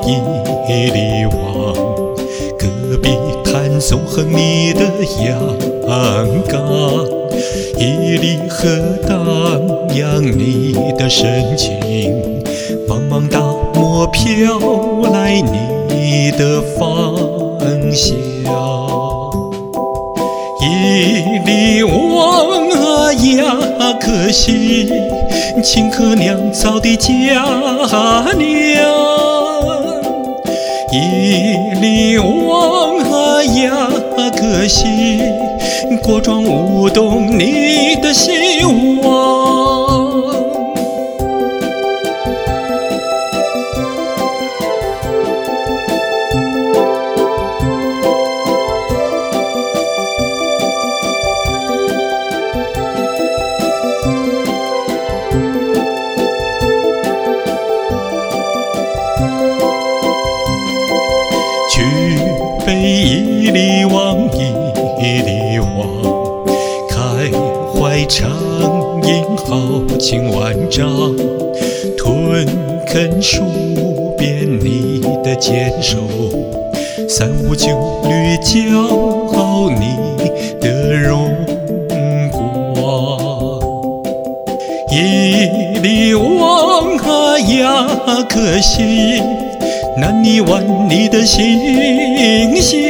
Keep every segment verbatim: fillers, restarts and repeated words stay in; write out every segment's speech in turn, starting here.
一里望，隔壁谭松横你的阳刚，一里河荡漾你的深情，茫茫大漠飘来你的芳香。一里望啊呀，可惜秦河酿造的佳酿。一里望啊呀，可惜果庄无动你的希望。去北一里望，一里望，开怀畅饮豪情万丈，吞啃数遍你的坚守，三五九旅骄傲你的荣光。一里望啊呀，可惜难拟挽你的形象。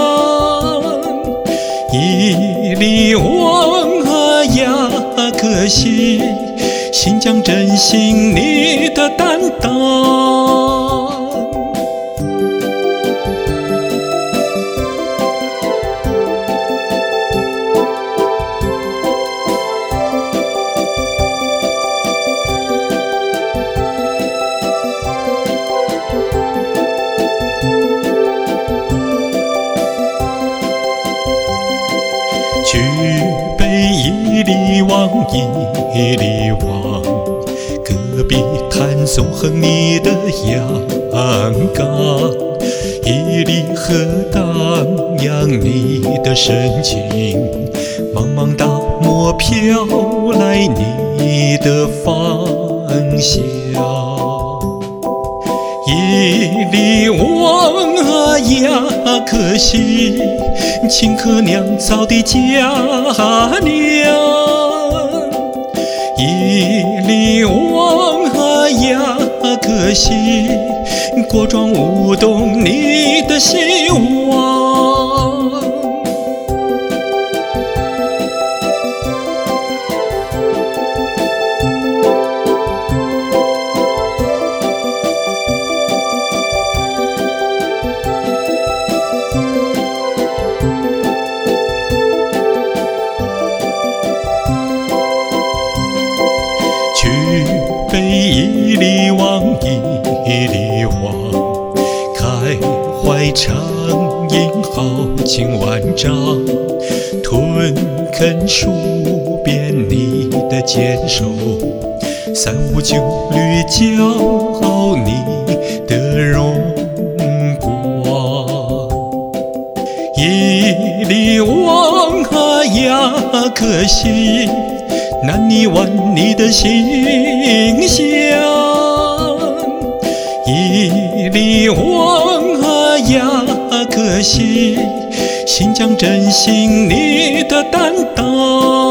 一里望啊呀，可惜新疆真心你的担当。去北一里望，一里望，隔壁谭松横你的阳刚，一里河荡漾你的深情，茫茫大漠飘来你的芳香。一里望啊呀，可惜秦河酿造的佳酿。一里望啊呀，可惜果庄无动你的希望。去北一里望，一里望，开怀畅饮豪情万丈，吞啃数遍你的坚守，三五九旅骄傲你的荣光。一里望啊呀，可惜难拟挽你的形象。一里望啊呀，可惜新疆真心你的担当。